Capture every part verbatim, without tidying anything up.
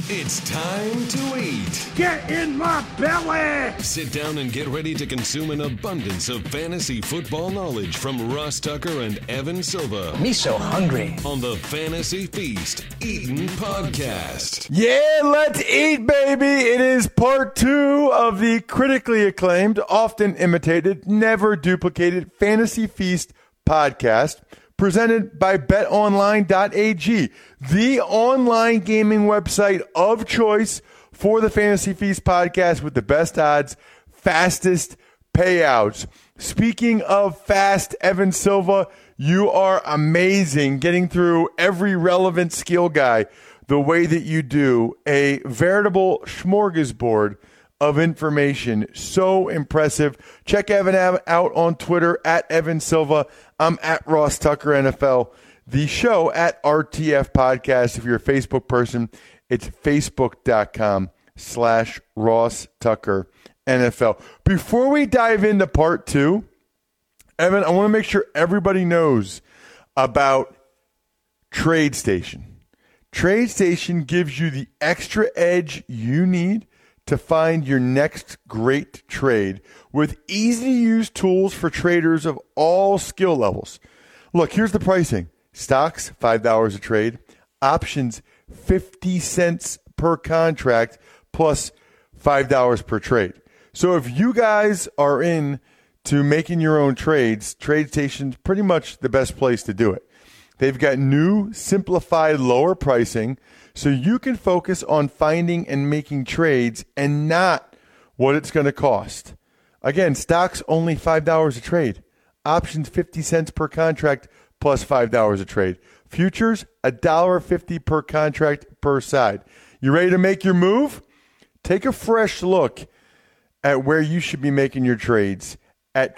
It's time to eat. Get in my belly! Sit down and get ready to consume an abundance of fantasy football knowledge from Ross Tucker and Evan Silva. Me so hungry. On the Fantasy Feast Eatin' Podcast. Yeah, let's eat, baby. It is part two of the critically acclaimed, often imitated, never duplicated Fantasy Feast podcast, presented by bet online dot a g, the online gaming website of choice for the Fantasy Feast podcast with the best odds, fastest payouts. Speaking of fast, Evan Silva, you are amazing getting through every relevant skill guy the way that you do. A veritable smorgasbord of information. So impressive. Check Evan out on Twitter at Evan Silva. I'm at Ross Tucker N F L. The show at R T F Podcast. If you're a Facebook person, it's facebook.com slash Ross Tucker N F L. Before we dive into part two, Evan, I want to make sure everybody knows about TradeStation. TradeStation gives you the extra edge you need to find your next great trade with easy-to-use tools for traders of all skill levels. Look, here's the pricing. Stocks, five dollars a trade. Options, fifty cents per contract, plus five dollars per trade. So if you guys are in to making your own trades, TradeStation's pretty much the best place to do it. They've got new, simplified, lower pricing, so you can focus on finding and making trades and not what it's going to cost. Again, stocks only five dollars a trade. Options fifty cents per contract plus five dollars a trade. Futures, one dollar fifty per contract per side. You ready to make your move? Take a fresh look at where you should be making your trades at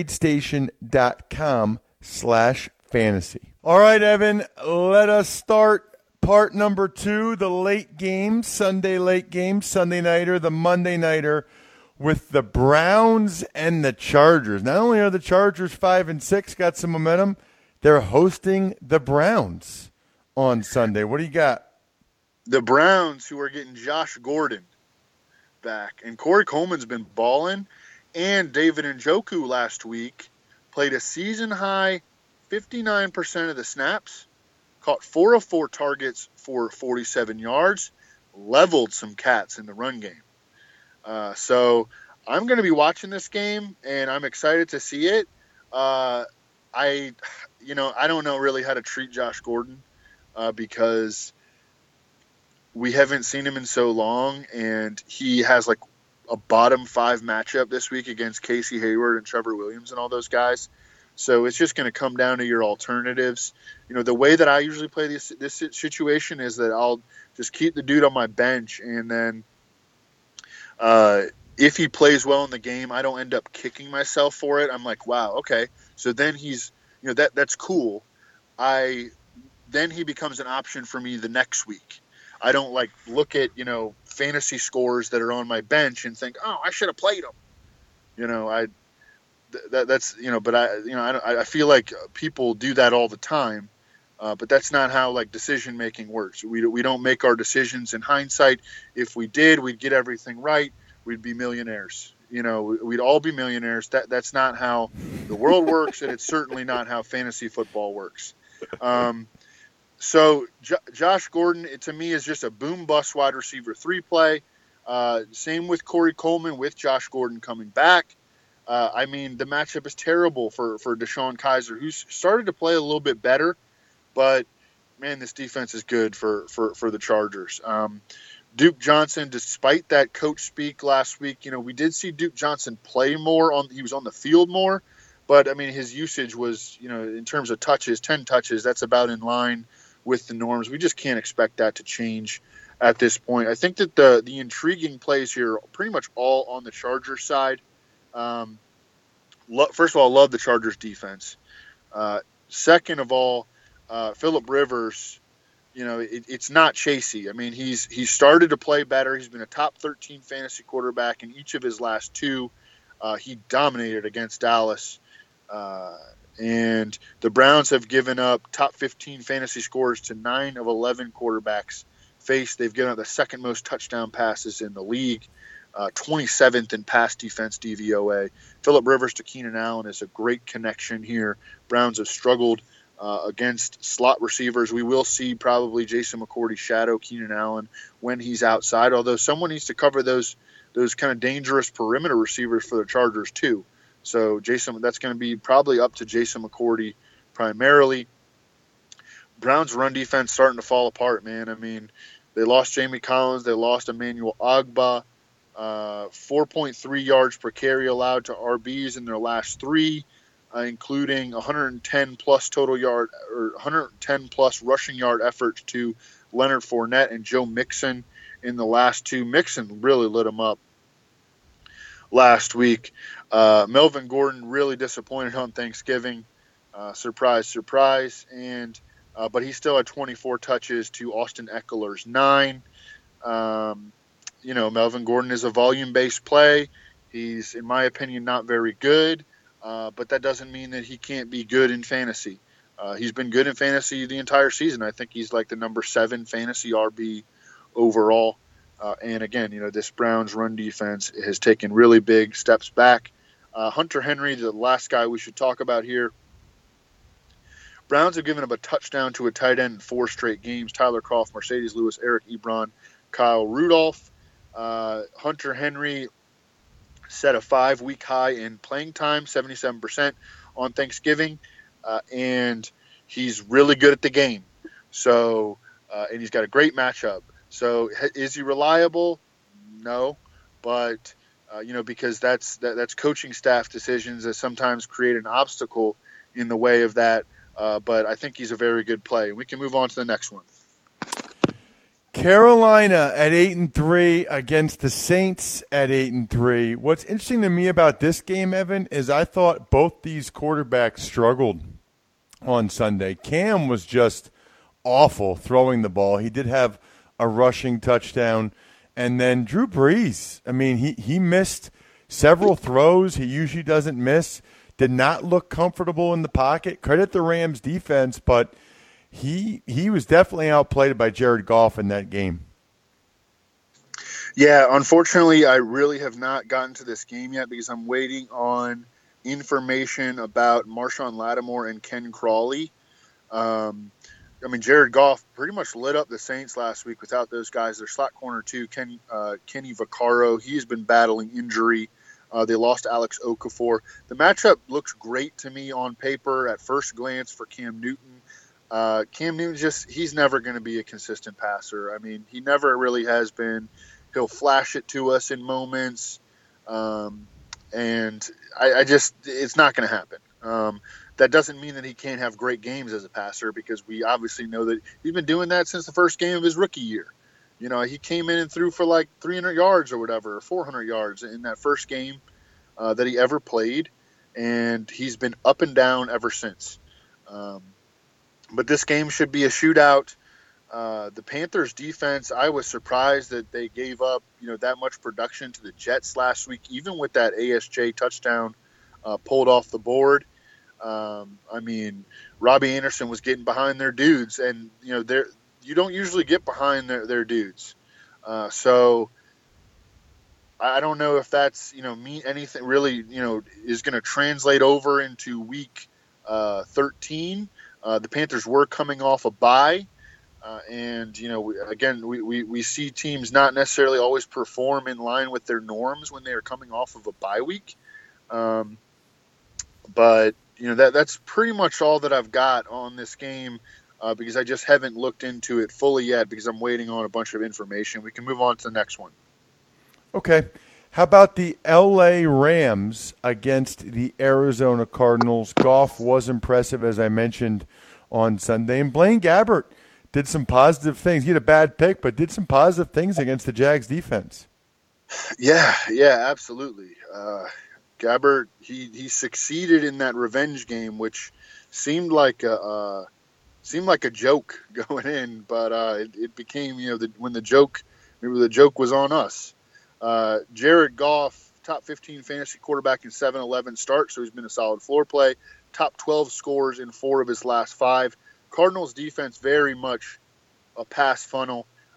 tradestation.com slash fantasy. All right, Evan, let us start part number two, the late game, Sunday late game, Sunday nighter, the Monday nighter with the Browns and the Chargers. Not only are the Chargers five and six, got some momentum, they're hosting the Browns on Sunday. What do you got? The Browns, who are getting Josh Gordon back, and Corey Coleman's been balling, and David Njoku last week played a season-high fifty-nine percent of the snaps, caught four of four targets for forty-seven yards, leveled some cats in the run game. Uh, so I'm going to be watching this game, and I'm excited to see it. Uh, I, you know, I don't know really how to treat Josh Gordon uh, because we haven't seen him in so long, and he has like a bottom five matchup this week against Casey Hayward and Trevor Williams and all those guys. So it's just going to come down to your alternatives. You know, the way that I usually play this this situation is that I'll just keep the dude on my bench, and then uh, if he plays well in the game, I don't end up kicking myself for it. I'm like, wow, okay. So then he's, you know, that that's cool. I then he becomes an option for me the next week. I don't like look at, you know, fantasy scores that are on my bench and think, oh, I should have played him. You know, I. That, that's you know, but I you know I, I feel like people do that all the time, uh, but that's not how like decision making works. We we don't make our decisions in hindsight. If we did, we'd get everything right. We'd be millionaires. You know, we'd all be millionaires. That that's not how the world works, and it's certainly not how fantasy football works. Um, so J- Josh Gordon, it, to me, is just a boom bust wide receiver three play. Uh, same with Corey Coleman with Josh Gordon coming back. Uh, I mean, the matchup is terrible for, for Deshaun Kaiser, who's started to play a little bit better, but, man, this defense is good for, for, for the Chargers. Um, Duke Johnson, despite that coach speak last week, you know, we did see Duke Johnson play more. on He was on the field more, but, I mean, his usage was, you know, in terms of touches, ten touches, that's about in line with the norms. We just can't expect that to change at this point. I think that the, the intriguing plays here are pretty much all on the Chargers side. Um, lo- first of all, I love the Chargers defense. Uh, second of all, uh, Phillip Rivers, you know, it, it's not chasey. I mean, he's he's started to play better. He's been a top thirteen fantasy quarterback in each of his last two. Uh, he dominated against Dallas. Uh, and the Browns have given up top fifteen fantasy scores to nine of eleven quarterbacks faced. They've given up the second most touchdown passes in the league, uh, twenty-seventh in pass defense D V O A. Phillip Rivers to Keenan Allen is a great connection here. Browns have struggled uh, against slot receivers. We will see probably Jason McCourty shadow Keenan Allen when he's outside, although someone needs to cover those those kind of dangerous perimeter receivers for the Chargers too. So Jason, that's going to be probably up to Jason McCourty primarily. Browns run defense starting to fall apart, man. I mean, they lost Jamie Collins. They lost Emmanuel Ogbah. Uh, four point three yards per carry allowed to R Bs in their last three, uh, including one hundred ten plus total yard or one hundred ten plus rushing yard efforts to Leonard Fournette and Joe Mixon in the last two. Mixon really lit him up last week. Uh, Melvin Gordon really disappointed on Thanksgiving. Uh, surprise, surprise. And uh, but he still had twenty-four touches to Austin Eckler's nine. Um, you know, Melvin Gordon is a volume-based play. He's, in my opinion, not very good. Uh, but that doesn't mean that he can't be good in fantasy. Uh, he's been good in fantasy the entire season. I think he's like the number seven fantasy R B overall. Uh, and again, you know, this Browns run defense has taken really big steps back. Uh, Hunter Henry, the last guy we should talk about here. Browns have given up a touchdown to a tight end in four straight games. Tyler Kroft, Mercedes Lewis, Eric Ebron, Kyle Rudolph. Uh, Hunter Henry set a five-week high in playing time, seventy-seven percent on Thanksgiving. Uh, and he's really good at the game. So, uh, and he's got a great matchup. So is he reliable? No, but uh, you know, because that's that, that's coaching staff decisions that sometimes create an obstacle in the way of that. Uh, but I think he's a very good play. We can move on to the next one. Carolina at eight and three against the Saints at eight and three. What's interesting to me about this game, Evan, is I thought both these quarterbacks struggled on Sunday. Cam was just awful throwing the ball. He did have a rushing touchdown. And then Drew Brees, I mean, he, he missed several throws he usually doesn't miss, did not look comfortable in the pocket. Credit the Rams defense, but he he was definitely outplayed by Jared Goff in that game. Yeah, unfortunately, I really have not gotten to this game yet because I'm waiting on information about Marshawn Lattimore and Ken Crawley. Um I mean, Jared Goff pretty much lit up the Saints last week without those guys. Their slot corner, too, Ken, uh, Kenny Vaccaro. He's been battling injury. Uh, they lost Alex Okafor. The matchup looks great to me on paper at first glance for Cam Newton. Uh, Cam Newton, just he's never going to be a consistent passer. I mean, he never really has been. He'll flash it to us in moments. Um, and I, I just – it's not going to happen. Um That doesn't mean that he can't have great games as a passer because we obviously know that he's been doing that since the first game of his rookie year. You know, he came in and threw for like three hundred yards or whatever, or four hundred yards in that first game uh, that he ever played, and he's been up and down ever since. Um, but this game should be a shootout. Uh, the Panthers defense, I was surprised that they gave up, you know, that much production to the Jets last week, even with that A S J touchdown uh, pulled off the board. Um, I mean, Robbie Anderson was getting behind their dudes, and you know, they're you don't usually get behind their, their dudes. Uh, so I don't know if that's you know mean anything really you know is going to translate over into week uh, thirteen. Uh, the Panthers were coming off a bye, uh, and you know we, again we, we we see teams not necessarily always perform in line with their norms when they are coming off of a bye week. Um, but You know, that that's pretty much all that I've got on this game uh, because I just haven't looked into it fully yet because I'm waiting on a bunch of information. We can move on to the next one. Okay. How about the L A Rams against the Arizona Cardinals? Goff was impressive, as I mentioned on Sunday. And Blaine Gabbert did some positive things. He had a bad pick, but did some positive things against the Jags defense. Yeah, yeah, absolutely. Uh Gabbert, he, he succeeded in that revenge game, which seemed like a uh, seemed like a joke going in, but uh, it, it became you know the, when the joke maybe the joke was on us. Uh, Jared Goff, top fifteen fantasy quarterback in seven eleven starts, so he's been a solid floor play. Top twelve scores in four of his last five. Cardinals defense very much a pass funnel.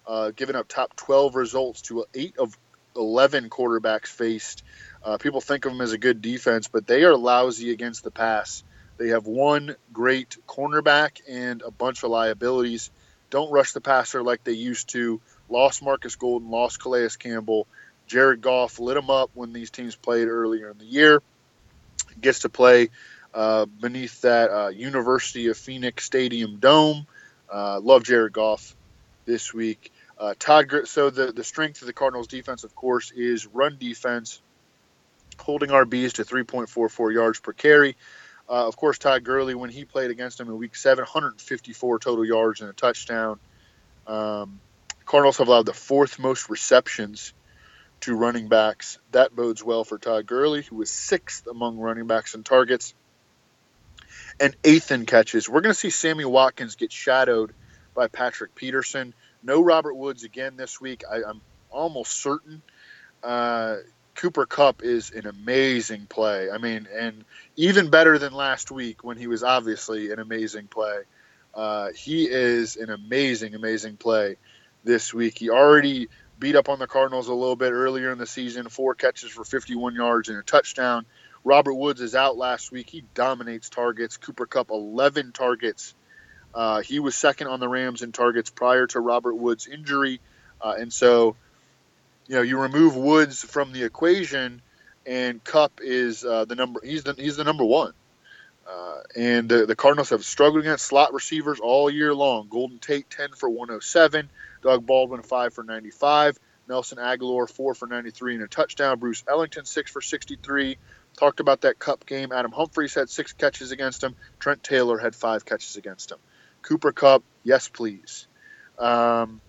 uh, giving up top twelve results to eight of eleven quarterbacks faced. Uh, people think of them as a good defense, but they are lousy against the pass. They have one great cornerback and a bunch of liabilities. Don't rush the passer like they used to. Lost Marcus Golden, lost Calais Campbell. Jared Goff lit them up when these teams played earlier in the year. Gets to play uh, beneath that uh, University of Phoenix Stadium dome. Uh, love Jared Goff this week. Uh, Todd. Gr- so the, the strength of the Cardinals defense, of course, is run defense, holding R Bs to three point four four yards per carry. Uh, of course, Todd Gurley, when he played against him in week seven, one hundred fifty-four total yards and a touchdown. Um, Cardinals have allowed the fourth most receptions to running backs. That bodes well for Todd Gurley, who was sixth among running backs in targets and eighth in catches. We're going to see Sammy Watkins get shadowed by Patrick Peterson. No Robert Woods again this week. I, I'm almost certain. Uh, Cooper Kupp is an amazing play. I mean, and even better than last week when he was obviously an amazing play. Uh, he is an amazing, amazing play this week. He already beat up on the Cardinals a little bit earlier in the season, four catches for fifty-one yards and a touchdown. Robert Woods is out last week. He dominates targets. Cooper Kupp, eleven targets. Uh, he was second on the Rams in targets prior to Robert Woods' injury. Uh, and so, you know, you remove Woods from the equation, and Kupp is uh, the number. He's the he's the number one. Uh, and the, the Cardinals have struggled against slot receivers all year long. Golden Tate, ten for one oh seven. Doug Baldwin, five for ninety-five. Nelson Aguilar, four for ninety-three and a touchdown. Bruce Ellington, six for sixty-three. Talked about that Kupp game. Adam Humphries had six catches against him. Trent Taylor had five catches against him. Cooper Kupp, yes, please. Um,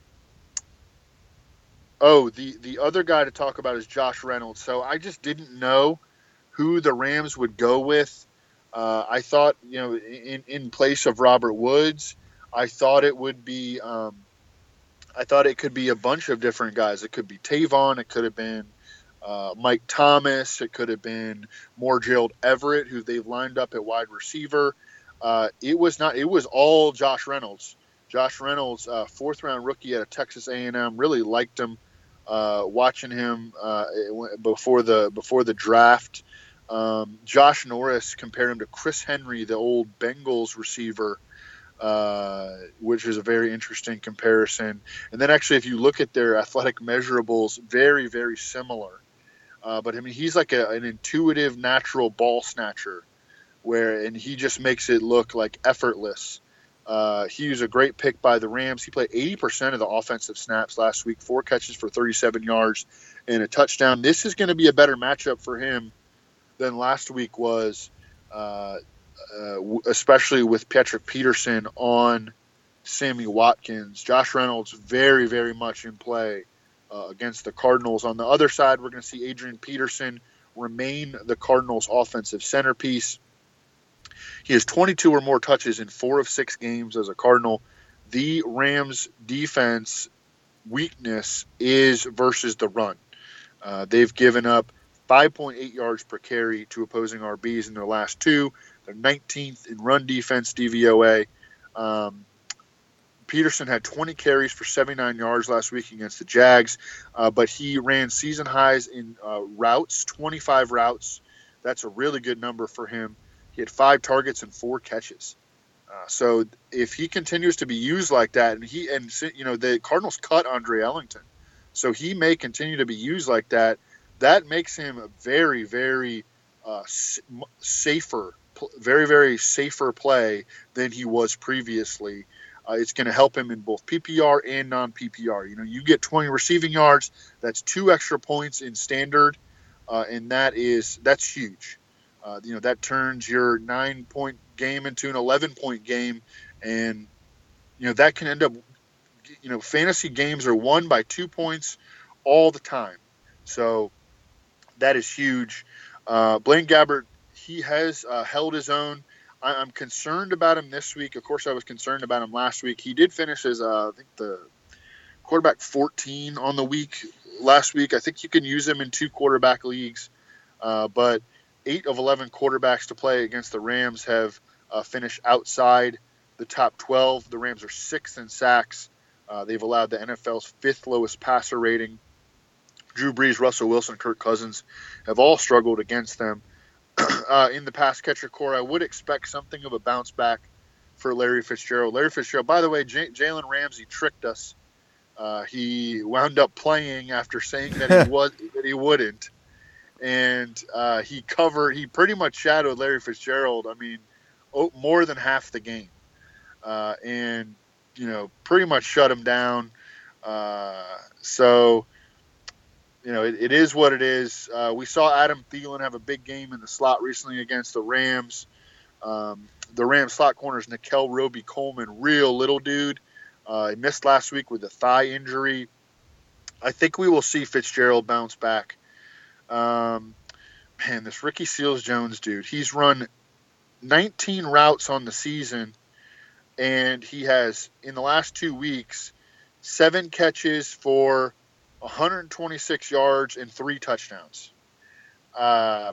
oh, the, the other guy to talk about is Josh Reynolds. So I just didn't know who the Rams would go with. Uh, I thought, you know, in, in place of Robert Woods, I thought it would be, um, I thought it could be a bunch of different guys. It could be Tavon. It could have been uh, Mike Thomas. It could have been Gerald Everett, who they've lined up at wide receiver. Uh, it was not. It was all Josh Reynolds. Josh Reynolds, uh, fourth round rookie out of Texas A and M. Really liked him. Uh, watching him uh, before the before the draft. Um, Josh Norris compared him to Chris Henry, the old Bengals receiver, uh, which is a very interesting comparison. And then actually, if you look at their athletic measurables, very, very similar. Uh, but I mean, he's like a, an intuitive, natural ball snatcher, where and he just makes it look like effortless. Uh, he was a great pick by the Rams. He played eighty percent of the offensive snaps last week, four catches for thirty-seven yards and a touchdown. This is going to be a better matchup for him than last week was, uh, uh, especially with Patrick Peterson on Sammy Watkins. Josh Reynolds very, very much in play uh, against the Cardinals. On the other side, we're going to see Adrian Peterson remain the Cardinals' offensive centerpiece. He has twenty-two or more touches in four of six games as a Cardinal. The Rams' defense weakness is versus the run. Uh, they've given up five point eight yards per carry to opposing R Bs in their last two. They're nineteenth in run defense D V O A. Um, Peterson had twenty carries for seventy-nine yards last week against the Jags, uh, but he ran season highs in uh, routes, twenty-five routes. That's a really good number for him. He had five targets and four catches. Uh, so if he continues to be used like that, and he and you know the Cardinals cut Andre Ellington, so he may continue to be used like that. That makes him a very, very uh, safer, very, very safer play than he was previously. Uh, it's going to help him in both P P R and non-P P R. You know, you get twenty receiving yards. That's two extra points in standard, uh, and that is that's huge. Uh, you know, that turns your nine-point game into an eleven-point game, and you know that can end up. You know, fantasy games are won by two points all the time, so that is huge. Uh, Blaine Gabbert, he has uh, held his own. I, I'm concerned about him this week. Of course, I was concerned about him last week. He did finish as, uh, I think, the quarterback fourteen on the week last week. I think you can use him in two quarterback leagues. Uh, but eight of eleven quarterbacks to play against the Rams have uh, finished outside the top twelve. The Rams are sixth in sacks Uh, they've allowed the N F L's fifth lowest passer rating. Drew Brees, Russell Wilson, Kirk Cousins have all struggled against them. uh, in the pass catcher core, I would expect something of a bounce back for Larry Fitzgerald. Larry Fitzgerald, by the way, J- Jalen Ramsey tricked us. Uh, he wound up playing after saying that he was that he wouldn't, and uh, he covered. He pretty much shadowed Larry Fitzgerald. I mean, oh, more than half the game, uh, and you know, pretty much shut him down. Uh, so. You know, it, it is what it is. Uh, we saw Adam Thielen have a big game in the slot recently against the Rams. Um, the Rams slot corners, Nickel Roby Coleman, real little dude. Uh, he missed last week with a thigh injury. I think we will see Fitzgerald bounce back. Um, man, this Ricky Seals-Jones dude, he's run nineteen routes on the season, and he has, in the last two weeks, seven catches for one hundred twenty-six yards and three touchdowns. Uh,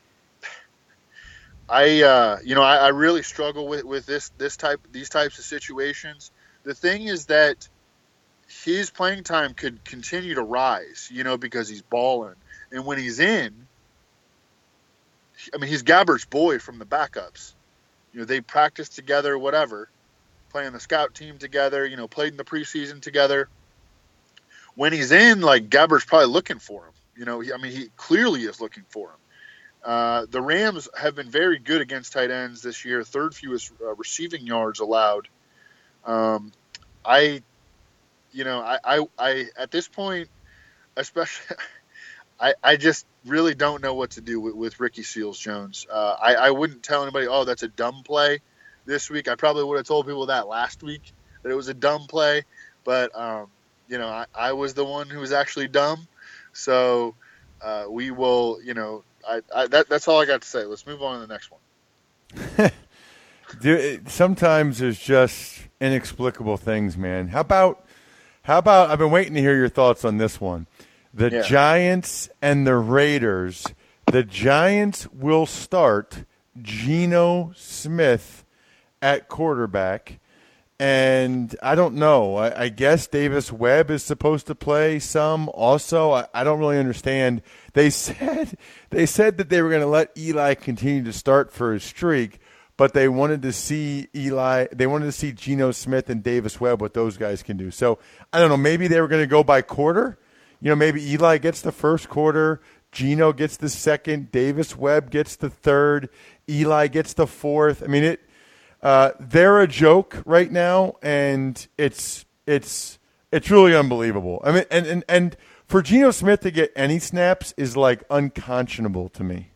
I, uh, you know, I, I really struggle with, with this, this type, these types of situations. The thing is that his playing time could continue to rise, you know, because he's balling. And when he's in, I mean, he's Gabbert's boy from the backups. You know, they practice together, whatever, playing the scout team together, you know, played in the preseason together. When he's in, like, Gabbert's probably looking for him. You know, he, I mean, he clearly is looking for him. Uh, the Rams have been very good against tight ends this year, third fewest uh, receiving yards allowed. Um, I, you know, I, I, I, at this point, especially, I, I just really don't know what to do with, with Ricky Seals-Jones. Uh, I, I wouldn't tell anybody, oh, that's a dumb play this week. I probably would have told people that last week, that it was a dumb play. But, um, you know, I, I was the one who was actually dumb. So uh, we will, you know, I, I, that, that's all I got to say. Let's move on to the next one. Dude, sometimes there's just inexplicable things, man. How about, how about, I've been waiting to hear your thoughts on this one. The Yeah. Giants and the Raiders. The Giants will start Geno Smith at quarterback. And I don't know. I, I guess Davis Webb is supposed to play some also. I, I don't really understand. They said they said that they were going to let Eli continue to start for his streak, but they wanted to see Eli. They wanted to see Geno Smith and Davis Webb, what those guys can do. So I don't know. Maybe they were going to go by quarter. You know, maybe Eli gets the first quarter, Geno gets the second, Davis Webb gets the third, Eli gets the fourth. I mean, it. Uh, they're a joke right now, and it's it's it's really unbelievable. I mean, and, and, and for Geno Smith to get any snaps is like unconscionable to me.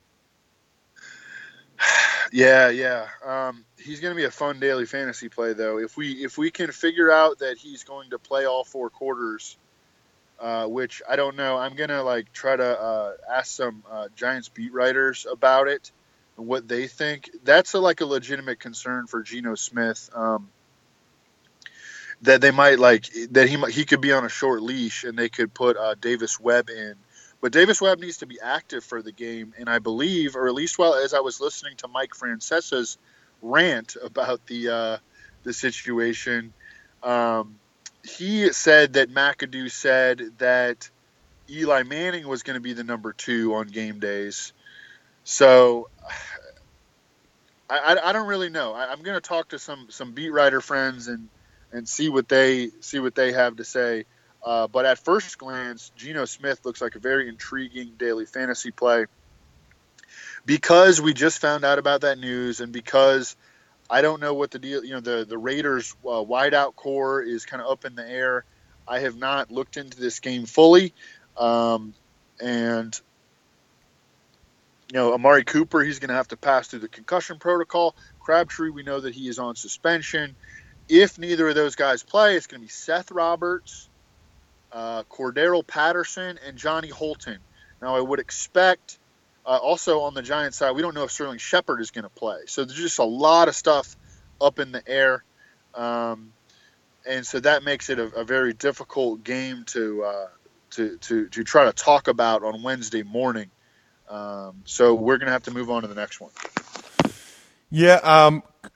Yeah, yeah. Um, he's going to be a fun daily fantasy play, though. If we if we can figure out that he's going to play all four quarters, uh, which I don't know, I'm going to like try to uh, ask some uh, Giants beat writers about it. What they think. That's a, like a legitimate concern for Geno Smith, um, that they might like that he might, he could be on a short leash and they could put uh, Davis Webb in, but Davis Webb needs to be active for the game. And I believe, or at least while as I was listening to Mike Francesa's rant about the uh, the situation, um, he said that McAdoo said that Eli Manning was going to be the number two on game days. So I, I don't really know. I, I'm going to talk to some, some beat writer friends and, and see what they see what they have to say. Uh, but at first glance, Geno Smith looks like a very intriguing daily fantasy play. Because we just found out about that news, and because I don't know what the deal. You know, the the Raiders' uh, wideout core is kind of up in the air. I have not looked into this game fully, um, and. You know, Amari Cooper, he's going to have to pass through the concussion protocol. Crabtree, we know that he is on suspension. If neither of those guys play, it's going to be Seth Roberts, uh, Cordero Patterson, and Johnny Holton. Now, I would expect, uh, also on the Giants side, we don't know if Sterling Shepard is going to play. So there's just a lot of stuff up in the air. Um, and so that makes it a, a very difficult game to, uh, to, to, to try to talk about on Wednesday morning. Um, so we're going to have to move on to the next one. Yeah. Um,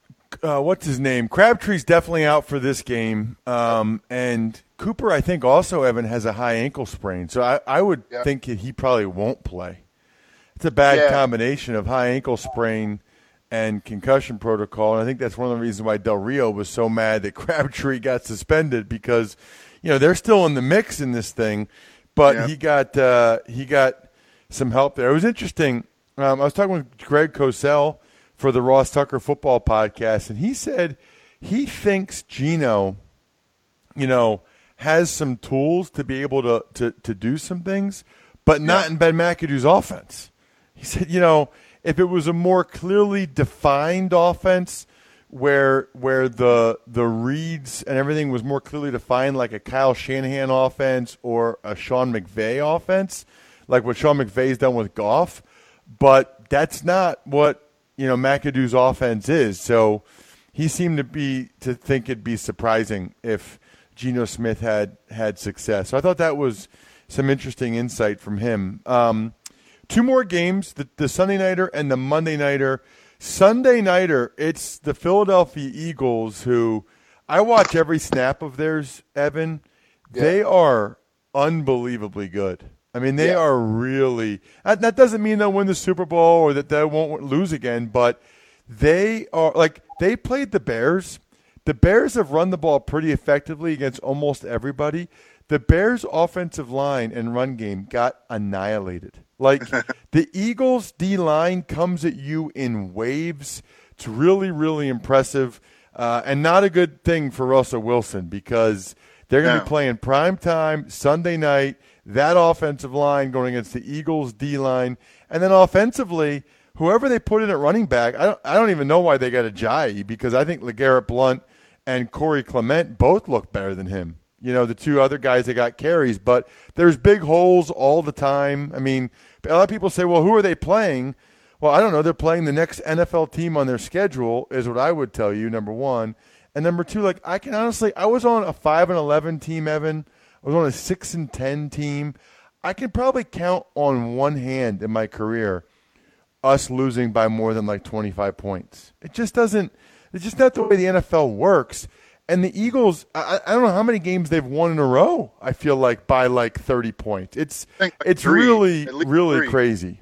uh, what's his name? Crabtree's definitely out for this game. Um, and Cooper, I think, also, Evan, has a high ankle sprain. So I, I would yeah. think he probably won't play. It's a bad yeah. combination of high ankle sprain and concussion protocol. And I think that's one of the reasons why Del Rio was so mad that Crabtree got suspended because, you know, they're still in the mix in this thing. But yeah. he got uh, he got some help there. It was interesting. Um, I was talking with Greg Cosell for the Ross Tucker Football Podcast, and he said he thinks Geno, you know, has some tools to be able to, to, to do some things, but not yeah. in Ben McAdoo's offense. He said, you know, if it was a more clearly defined offense where where the the reads and everything was more clearly defined, like a Kyle Shanahan offense or a Sean McVay offense, like what Sean McVay's done with Goff, but that's not what, you know, McAdoo's offense is. So he seemed to be to think it'd be surprising if Geno Smith had had success. So I thought that was some interesting insight from him. Um, two more games, the, the Sunday Nighter and the Monday Nighter. Sunday Nighter, it's the Philadelphia Eagles who I watch every snap of theirs, Evan. Yeah. They are unbelievably good. I mean, they yeah. are really – that doesn't mean they'll win the Super Bowl or that they won't lose again, but they are – like, they played the Bears. The Bears have run the ball pretty effectively against almost everybody. The Bears' offensive line and run game got annihilated. Like, the Eagles' D-line comes at you in waves. It's really, really impressive uh, and not a good thing for Russell Wilson because they're going to no. be playing prime time Sunday night, that offensive line going against the Eagles' D-line. And then offensively, whoever they put in at running back, I don't, I don't even know why they got Ajayi because I think LeGarrette Blount and Corey Clement both look better than him. You know, the two other guys that got carries. But there's big holes all the time. I mean, a lot of people say, well, who are they playing? Well, I don't know. They're playing the next N F L team on their schedule is what I would tell you, number one. And number two, like, I can honestly – I was on a five and eleven team, Evan. I was on a six and ten team. I can probably count on one hand in my career us losing by more than like twenty-five points. It just doesn't – it's just not the way the N F L works. And the Eagles, I, I don't know how many games they've won in a row, I feel like, by like thirty points. It's like it's three, really, really three. crazy.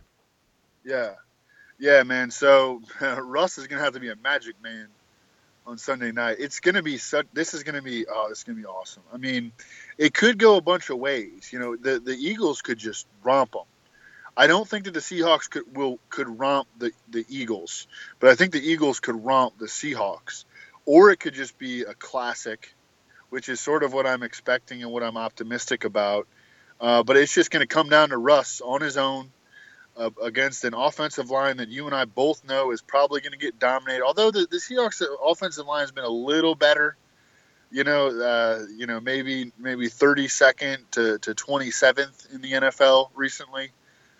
Yeah. Yeah, man. So uh, Russ is going to have to be a magic man on Sunday night. It's going to be such – this is going to be – oh, this is going to be awesome. I mean, it could go a bunch of ways. You know, the, the Eagles could just romp them. I don't think that the Seahawks could will could romp the, the Eagles, but I think the Eagles could romp the Seahawks. Or it could just be a classic, which is sort of what I'm expecting and what I'm optimistic about. Uh, but it's just going to come down to Russ on his own uh, against an offensive line that you and I both know is probably going to get dominated. Although the, the Seahawks offensive line has been a little better, you know, uh, you know, maybe maybe thirty-second to, to twenty-seventh in the N F L recently.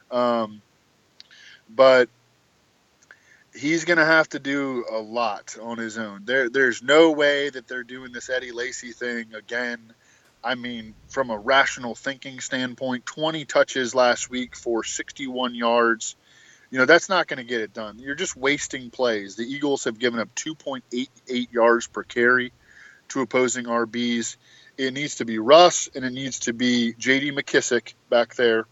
Um, but he's going to have to do a lot on his own. There, there's no way that they're doing this Eddie Lacy thing again. I mean, from a rational thinking standpoint, twenty touches last week for sixty-one yards. You know, that's not going to get it done. You're just wasting plays. The Eagles have given up two point eight eight yards per carry to opposing R Bs. It needs to be Russ, and it needs to be J D McKissick back there.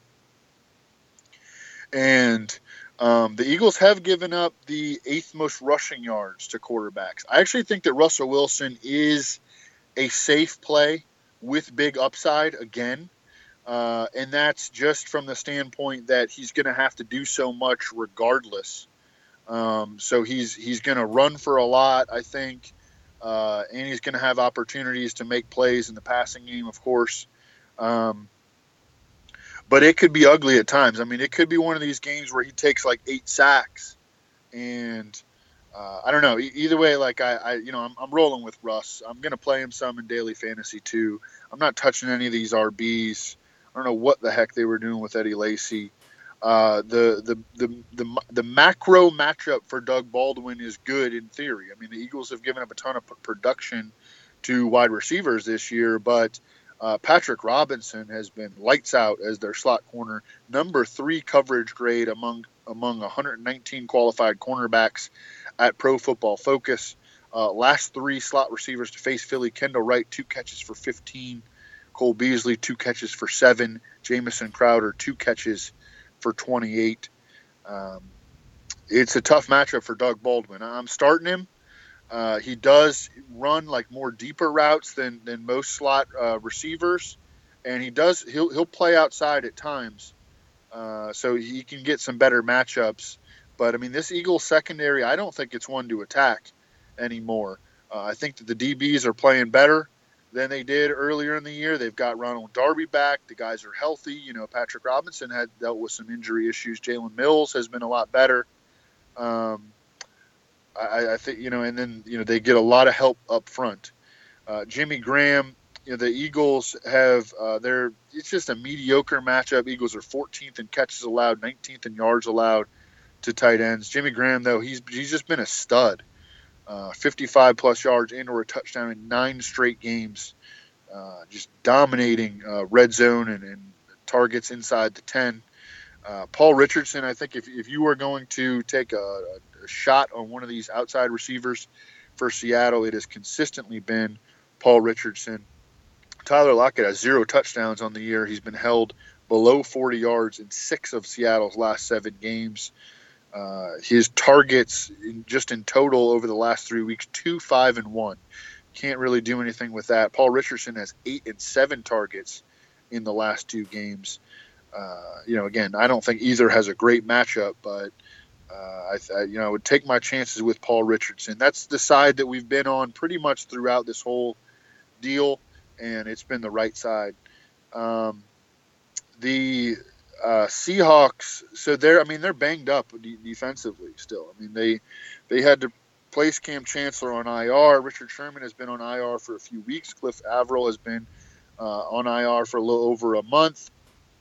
And um, the Eagles have given up the eighth most rushing yards to quarterbacks. I actually think that Russell Wilson is a safe play with big upside again. Uh, and that's just from the standpoint that he's going to have to do so much regardless. Um, so he's he's going to run for a lot, I think. Uh, and he's going to have opportunities to make plays in the passing game, of course. Um But it could be ugly at times. I mean, it could be one of these games where he takes like eight sacks, and uh, I don't know. E- either way, like I, I you know, I'm, I'm rolling with Russ. I'm going to play him some in daily fantasy too. I'm not touching any of these R Bs. I don't know what the heck they were doing with Eddie Lacy. Uh, the, the the the the macro matchup for Doug Baldwin is good in theory. I mean, the Eagles have given up a ton of p- production to wide receivers this year, but Uh, Patrick Robinson has been lights out as their slot corner, number three coverage grade among among one hundred nineteen qualified cornerbacks at Pro Football Focus. Uh, last three slot receivers to face Philly: Kendall Wright, two catches for fifteen; Cole Beasley, two catches for seven; Jamison Crowder, two catches for twenty-eight. Um, it's a tough matchup for Doug Baldwin. I'm starting him. Uh, he does run like more deeper routes than than most slot uh, receivers, and he does he'll he'll play outside at times, uh, so he can get some better matchups. But I mean, this Eagles secondary, I don't think it's one to attack anymore. Uh, I think that the D Bs are playing better than they did earlier in the year. They've got Ronald Darby back. The guys are healthy. You know, Patrick Robinson had dealt with some injury issues. Jalen Mills has been a lot better. Um, I, I think, you know, and then, you know, they get a lot of help up front. Uh, Jimmy Graham, you know, the Eagles have uh, their, it's just a mediocre matchup. Eagles are fourteenth in catches allowed, nineteenth in yards allowed to tight ends. Jimmy Graham, though, he's he's just been a stud. Uh, fifty-five plus yards and or a touchdown in nine straight games, uh, just dominating uh, red zone and, and targets inside the ten. Uh, Paul Richardson, I think if, if you are going to take a, a shot on one of these outside receivers for Seattle, it has consistently been Paul Richardson. Tyler Lockett has zero touchdowns on the year. He's been held below forty yards in six of Seattle's last seven games. Uh, his targets in, just in total over the last three weeks, two, five, and one. Can't really do anything with that. Paul Richardson has eight and seven targets in the last two games. Uh, you know, again, I don't think either has a great matchup, but uh, I, I, you know, I would take my chances with Paul Richardson. That's the side that we've been on pretty much throughout this whole deal, and it's been the right side. Um, the Uh, Seahawks, so they're, I mean, they're banged up de- defensively still. I mean, they they had to place Cam Chancellor on I R. Richard Sherman has been on I R for a few weeks. Cliff Averill has been uh, on I R for a little over a month.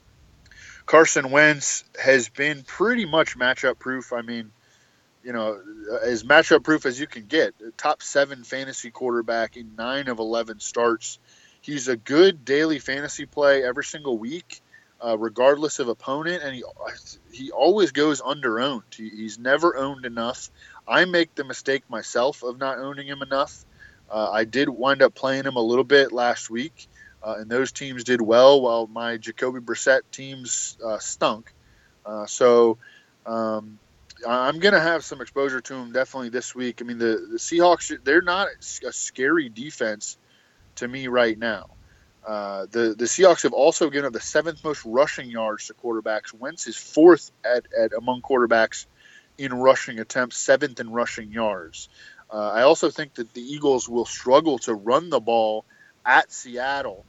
Carson Wentz has been pretty much matchup proof. I mean, you know, as matchup proof as you can get. Top seven fantasy quarterback in nine of eleven starts. He's a good daily fantasy play every single week. Uh, regardless of opponent, and he he always goes under-owned. He, he's never owned enough. I make the mistake myself of not owning him enough. Uh, I did wind up playing him a little bit last week, uh, and those teams did well while my Jacoby Brissett teams uh, stunk. Uh, so um, I'm going to have some exposure to him definitely this week. I mean, the, the Seahawks, they're not a scary defense to me right now. Uh, the, the Seahawks have also given up the seventh most rushing yards to quarterbacks. Wentz is fourth at, at among quarterbacks in rushing attempts, seventh in rushing yards. Uh, I also think that the Eagles will struggle to run the ball at Seattle,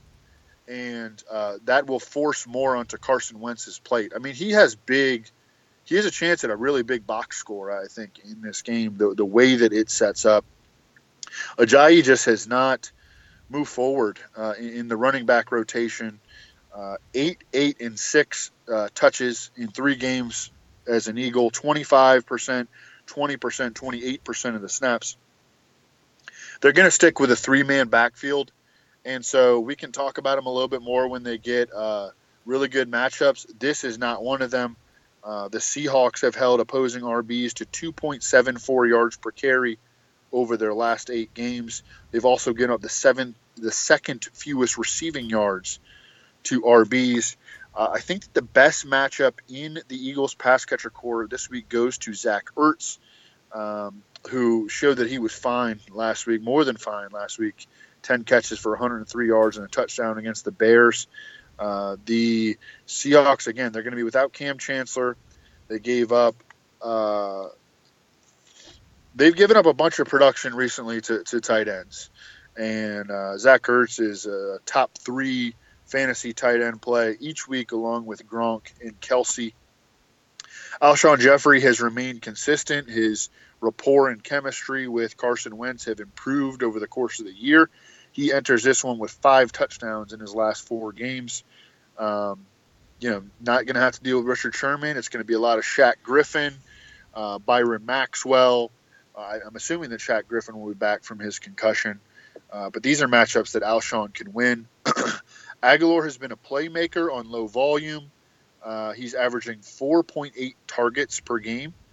and uh, that will force more onto Carson Wentz's plate. I mean, he has big – he has a chance at a really big box score, I think, in this game, the, the way that it sets up. Ajayi just has not – move forward uh, in, in the running back rotation. Uh, eight, eight, and six uh, touches in three games as an Eagle, twenty-five percent, twenty percent, twenty-eight percent of the snaps. They're going to stick with a three-man backfield, and so we can talk about them a little bit more when they get uh, really good matchups. This is not one of them. Uh, the Seahawks have held opposing R Bs to two point seven four yards per carry over their last eight games. They've also given up the seventh, the second fewest receiving yards to R Bs. Uh, I think that the best matchup in the Eagles pass catcher core this week goes to Zach Ertz, um, who showed that he was fine last week, more than fine last week. ten catches for one hundred three yards and a touchdown against the Bears. Uh, the Seahawks, again, they're going to be without Cam Chancellor. They gave up uh, They've given up a bunch of production recently to, to tight ends. And uh, Zach Ertz is a top three fantasy tight end play each week along with Gronk and Kelsey. Alshon Jeffrey has remained consistent. His rapport and chemistry with Carson Wentz have improved over the course of the year. He enters this one with five touchdowns in his last four games. Um, you know, not going to have to deal with Richard Sherman. It's going to be a lot of Shaq Griffin, uh, Byron Maxwell. Uh, I'm assuming that Shaq Griffin will be back from his concussion. Uh, but these are matchups that Alshon can win. Aguilar has been a playmaker on low volume. Uh, he's averaging four point eight targets per game.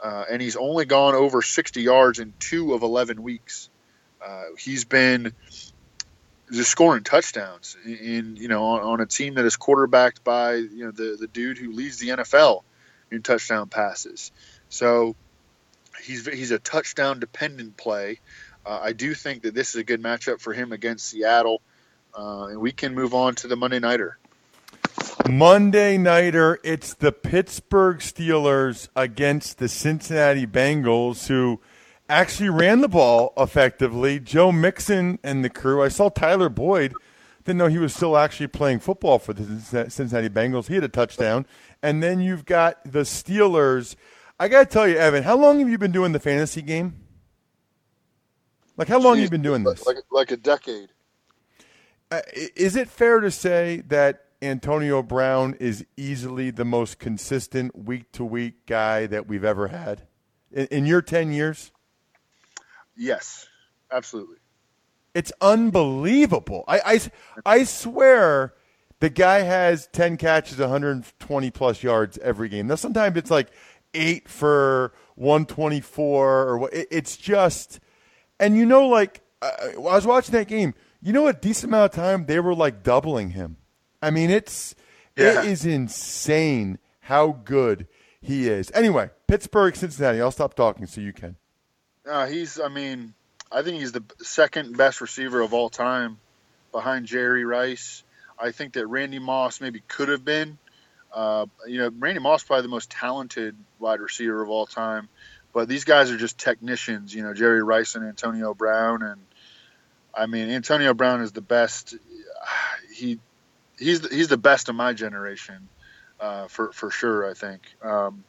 uh, and he's only gone over sixty yards in two of eleven weeks. Uh, he's been just scoring touchdowns in, in you know on, on a team that is quarterbacked by you know the the dude who leads the N F L in touchdown passes. So he's he's a touchdown dependent play. Uh, I do think that this is a good matchup for him against Seattle, uh, and we can move on to the Monday Nighter. Monday Nighter, it's the Pittsburgh Steelers against the Cincinnati Bengals, who actually ran the ball effectively. Joe Mixon and the crew. I saw Tyler Boyd. Didn't know he was still actually playing football for the Cincinnati Bengals. He had a touchdown. And then you've got the Steelers. I got to tell you, Evan, how long have you been doing the fantasy game? Like, how long Jeez, have you been doing this? Like, like a decade. Uh, is it fair to say that Antonio Brown is easily the most consistent week-to-week guy that we've ever had in, in your ten years? Yes, absolutely. It's unbelievable. I, I, I swear the guy has ten catches, one hundred twenty plus yards every game. Now, sometimes it's like eight for one twenty-four or what. It, it's just, and you know, like, I, I was watching that game, you know, a decent amount of time they were like doubling him. I mean, it's yeah. it is insane how good he is. Anyway, Pittsburgh, Cincinnati. I'll stop talking so you can. Uh, he's, I mean, I think he's the second best receiver of all time behind Jerry Rice. I think that Randy Moss maybe could have been. Uh, you know, Randy Moss is probably the most talented wide receiver of all time. But these guys are just technicians, you know, Jerry Rice and Antonio Brown. And, I mean, Antonio Brown is the best. He he's the, he's the best of my generation, uh, for, for sure, I think. Um,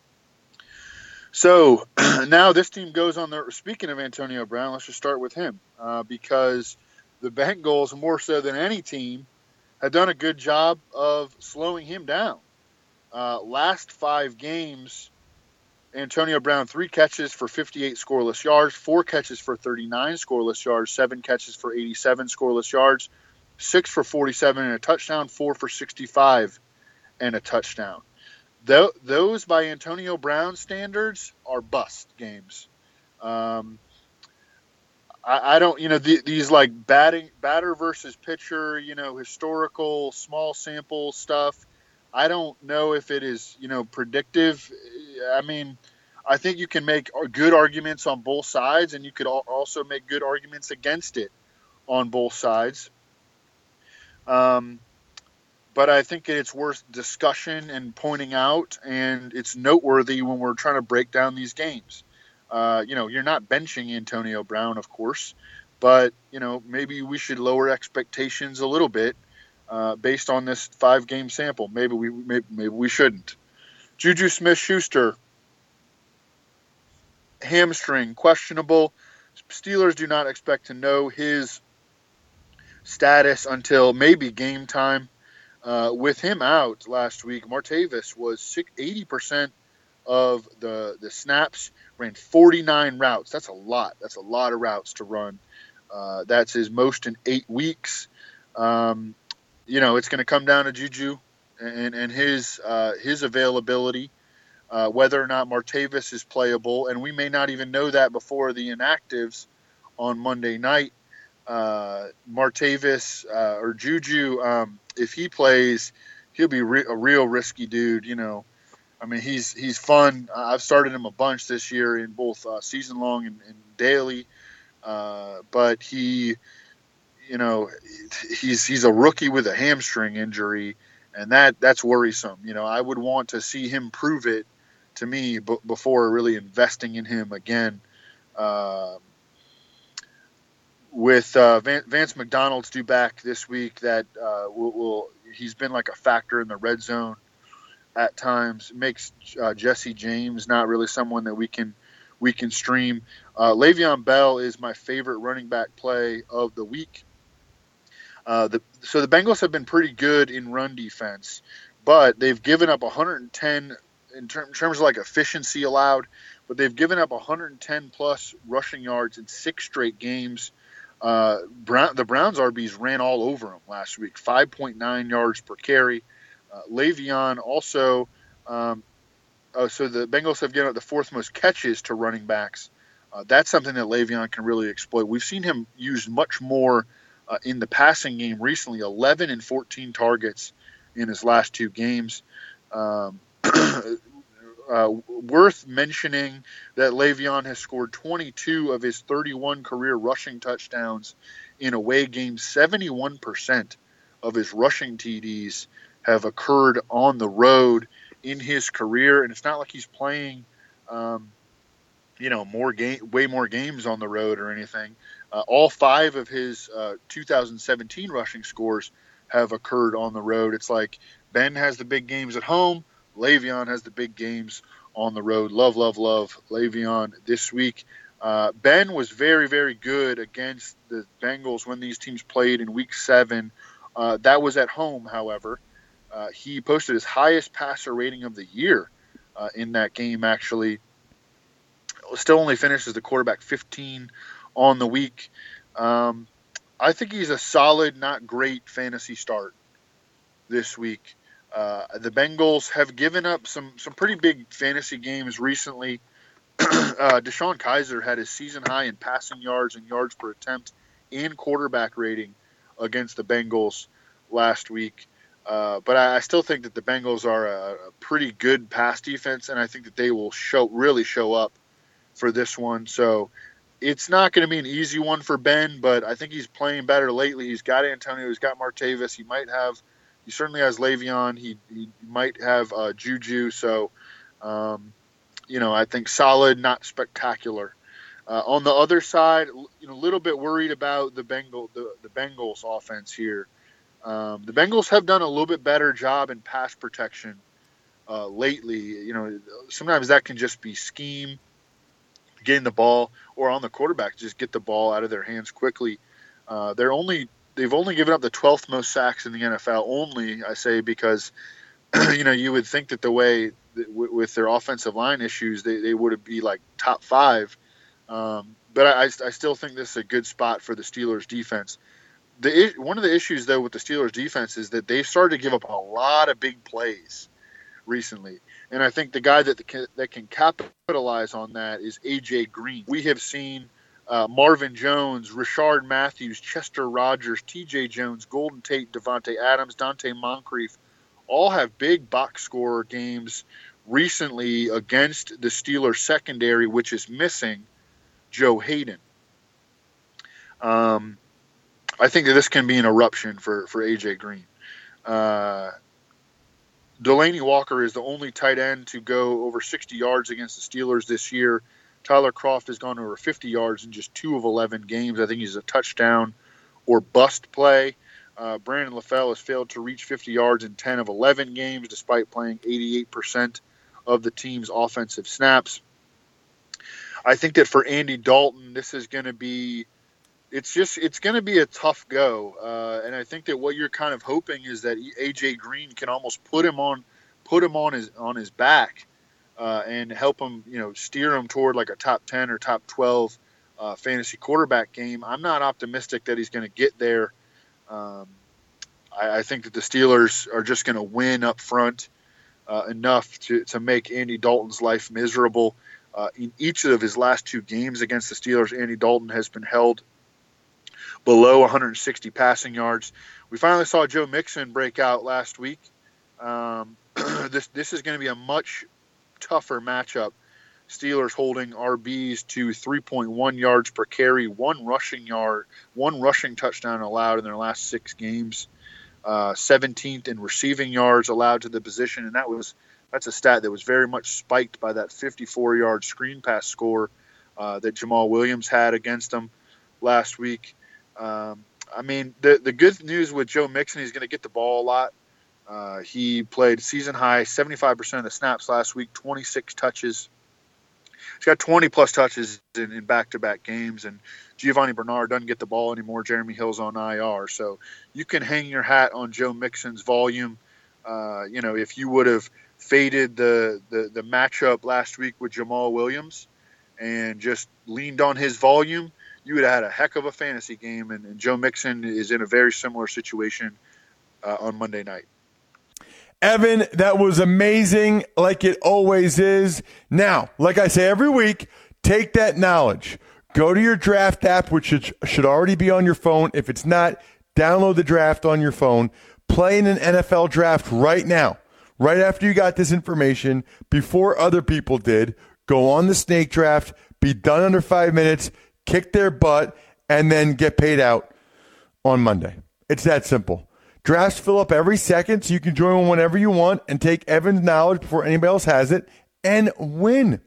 so now this team goes on the – speaking of Antonio Brown, let's just start with him uh, because the Bengals, more so than any team, had done a good job of slowing him down. Uh, last five games, Antonio Brown, three catches for fifty-eight scoreless yards, four catches for thirty-nine scoreless yards, seven catches for eighty-seven scoreless yards, six for forty-seven and a touchdown, four for sixty-five and a touchdown. Th- those, by Antonio Brown standards, are bust games. Um, I, I don't, you know, the, these like batting, batter versus pitcher, you know, historical small sample stuff. I don't know if it is, you know, predictive. I mean, I think you can make good arguments on both sides, and you could also make good arguments against it on both sides. Um, but I think it's worth discussion and pointing out, and it's noteworthy when we're trying to break down these games. Uh, you know, you're not benching Antonio Brown, of course, but, you know, maybe we should lower expectations a little bit uh, based on this five-game sample. Maybe we maybe, maybe we shouldn't. Juju Smith-Schuster, hamstring, questionable. Steelers do not expect to know his status until maybe game time. Uh, with him out last week, Martavis was eighty percent of the, the snaps, ran forty-nine routes. That's a lot. That's a lot of routes to run. Uh, that's his most in eight weeks. Um, you know, it's going to come down to Juju and, and his uh, his availability, uh, whether or not Martavis is playable. And we may not even know that before the inactives on Monday night. Uh, Martavis uh, or Juju, um, if he plays, he'll be re- a real risky dude. You know, I mean, he's he's fun. Uh, I've started him a bunch this year in both uh, season long and, and daily. Uh, but he, you know, he's he's a rookie with a hamstring injury, and that that's worrisome. You know, I would want to see him prove it to me b- before really investing in him again. Uh, With uh, Van- Vance McDonald's due back this week, that uh, will, will he's been like a factor in the red zone at times. It makes uh, Jesse James not really someone that we can we can stream. Uh, Le'Veon Bell is my favorite running back play of the week. Uh, the, so the Bengals have been pretty good in run defense, but they've given up one hundred ten in, ter- in terms of like efficiency allowed, but they've given up one hundred ten plus rushing yards in six straight games. Uh, Brown, the Browns R Bs ran all over him last week, five point nine yards per carry. Uh, Le'Veon also um, uh, so the Bengals have given up the fourth most catches to running backs. Uh, that's something that Le'Veon can really exploit. We've seen him used much more uh, in the passing game recently, eleven and fourteen targets in his last two games. Um, uh, worth mentioning that Le'Veon has scored twenty-two of his thirty-one career rushing touchdowns in away games. seventy-one percent of his rushing T Ds have occurred on the road in his career, and it's not like he's playing um, you know, more game, way more games on the road or anything. Uh, all five of his uh, two thousand seventeen rushing scores have occurred on the road. It's like Ben has the big games at home. Le'Veon has the big games on the road. Love, love, love Le'Veon this week. Uh, Ben was very, very good against the Bengals when these teams played in week seven. Uh, that was at home, however. Uh, he posted his highest passer rating of the year uh, in that game, actually. Still only finished as the quarterback fifteen on the week. Um, I think he's a solid, not great fantasy start this week. Uh, the Bengals have given up some some pretty big fantasy games recently. uh, Deshaun Kaiser had his season high in passing yards and yards per attempt and quarterback rating against the Bengals last week. Uh, but I, I still think that the Bengals are a, a pretty good pass defense, and I think that they will show really show up for this one. So it's not going to be an easy one for Ben, but I think he's playing better lately. He's got Antonio, he's got Martavis, he might have, he certainly has Le'Veon, he, he might have uh, Juju. So, um, you know, I think solid, not spectacular. Uh, on the other side, you know, a little bit worried about the Bengal, the, the Bengals offense here. Um, the Bengals have done a little bit better job in pass protection uh, lately. You know, sometimes that can just be scheme, getting the ball, or on the quarterback, just get the ball out of their hands quickly. Uh, they're only they've only given up the twelfth most sacks in the N F L. Only, I say, because you know, you would think that the way that w- with their offensive line issues, they, they would be like top five. Um, but I, I still think this is a good spot for the Steelers defense. The one of the issues though with the Steelers defense is that they've started to give up a lot of big plays recently. And I think the guy that can, that can capitalize on that is A J Green. We have seen uh, Marvin Jones, Rashard Matthews, Chester Rogers, T J Jones, Golden Tate, Devontae Adams, Dante Moncrief all have big box score games recently against the Steelers secondary, which is missing Joe Hayden. Um, I think that this can be an eruption for, for A J Green. Uh, Delaney Walker is the only tight end to go over sixty yards against the Steelers this year. Tyler Kroft has gone over fifty yards in just two of eleven games. I think he's a touchdown or bust play. Uh, Brandon LaFell has failed to reach fifty yards in ten of eleven games, despite playing eighty-eight percent of the team's offensive snaps. I think that for Andy Dalton, this is going to be It's just it's going to be a tough go, uh, and I think that what you're kind of hoping is that A J Green can almost put him on, put him on his on his back, uh, and help him, you know, steer him toward like a top ten or top twelve uh, fantasy quarterback game. I'm not optimistic that he's going to get there. Um, I, I think that the Steelers are just going to win up front uh, enough to to make Andy Dalton's life miserable. Uh, in each of his last two games against the Steelers, Andy Dalton has been held below one hundred sixty passing yards. We finally saw Joe Mixon break out last week. Um, this this is going to be a much tougher matchup. Steelers holding R Bs to three point one yards per carry, one rushing yard, one rushing touchdown allowed in their last six games, uh, seventeenth in receiving yards allowed to the position, and that was that's a stat that was very much spiked by that fifty-four yard screen pass score uh, that Jamal Williams had against them last week. Um, I mean, the the good news with Joe Mixon, he's going to get the ball a lot. Uh, he played season high seventy-five percent of the snaps last week, twenty-six touches. He's got twenty plus touches in, in back-to-back games, and Giovanni Bernard doesn't get the ball anymore. Jeremy Hill's on I R, so you can hang your hat on Joe Mixon's volume. Uh, you know, if you would have faded the, the the matchup last week with Jamal Williams and just leaned on his volume, you would have had a heck of a fantasy game, and, and Joe Mixon is in a very similar situation uh, on Monday night. Evan, that was amazing, like it always is. Now, like I say every week, take that knowledge. Go to your draft app, which should, should already be on your phone. If it's not, download the draft on your phone. Play in an N F L draft right now. Right after you got this information, before other people did, go on the snake draft, be done under five minutes, kick their butt, and then get paid out on Monday. It's that simple. Drafts fill up every second, so you can join one whenever you want and take Evan's knowledge before anybody else has it and win.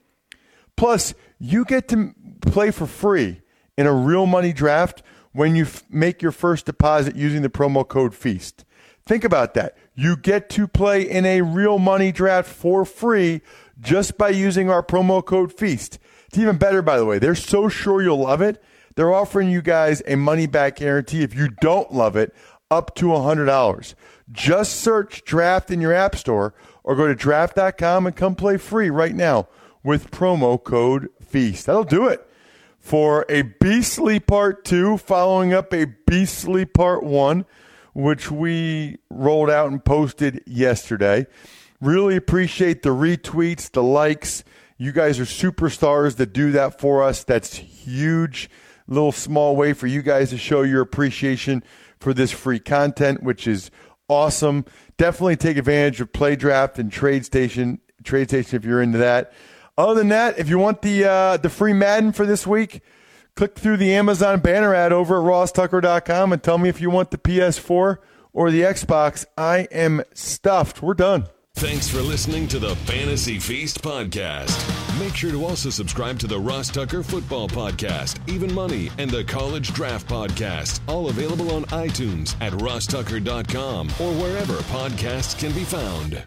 Plus, you get to play for free in a real money draft when you f- make your first deposit using the promo code FEAST. Think about that. You get to play in a real money draft for free just by using our promo code FEAST. It's even better, by the way. They're so sure you'll love it. They're offering you guys a money-back guarantee if you don't love it, up to one hundred dollars. Just search Draft in your app store or go to draft dot com and come play free right now with promo code FEAST. That'll do it for a beastly part two, following up a beastly part one, which we rolled out and posted yesterday. Really appreciate the retweets, the likes. You guys are superstars that do that for us. That's huge. Little small way for you guys to show your appreciation for this free content, which is awesome. Definitely take advantage of Play Draft and Trade Station, Trade Station if you're into that. Other than that, if you want the uh, the free Madden for this week, click through the Amazon banner ad over at ross tucker dot com and tell me if you want the P S four or the Xbox. I am stuffed. We're done. Thanks for listening to the Fantasy Feast podcast. Make sure to also subscribe to the Ross Tucker Football Podcast, Even Money, and the College Draft Podcast, all available on iTunes at ross tucker dot com or wherever podcasts can be found.